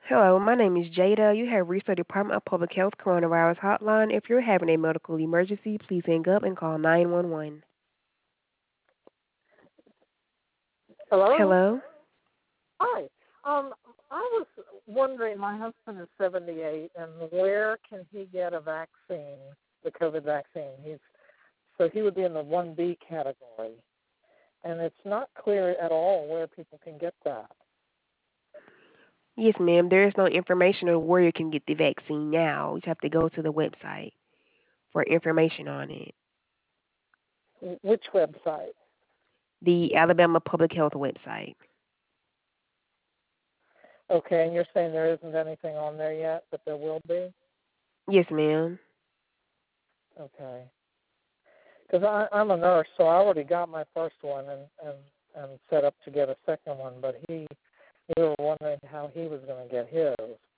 Hello, my name is Jada. You have reached the Department of Public Health Coronavirus Hotline. If you're having a medical emergency, please hang up and call 911. Hello? Hello? Hi. Um, I was wondering, my husband is 78, and where can he get a vaccine, the COVID vaccine? So he would be in the 1B category, and it's not clear at all where people can get that. Yes, ma'am. There is no information on where you can get the vaccine now. You have to go to the website for information on it. Which website? The Alabama Public Health website. Okay, and you're saying there isn't anything on there yet, but there will be? Yes, ma'am. Okay. Because I'm a nurse, so I already got my first one and set up to get a second one, but we were wondering how he was going to get his.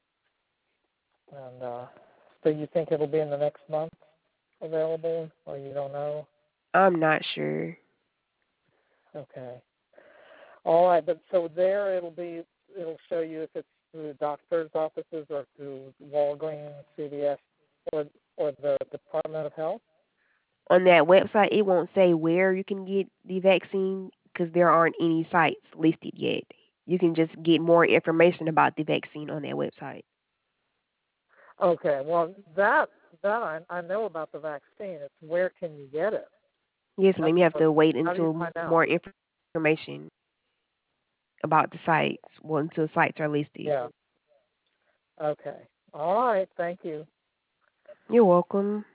And so you think it'll be in the next month available, or you don't know? I'm not sure. Okay. All right, but so there it'll show you if it's through doctor's offices or through Walgreens, CVS, or the Department of Health. On that website, it won't say where you can get the vaccine because there aren't any sites listed yet. You can just get more information about the vaccine on that website. Okay, well that I know about the vaccine. It's where can you get it? Yes, That's ma'am. You have what. to wait How do you until find out? more information about the sites. Well, until sites are listed. Yeah. Okay. All right. Thank you. You're welcome.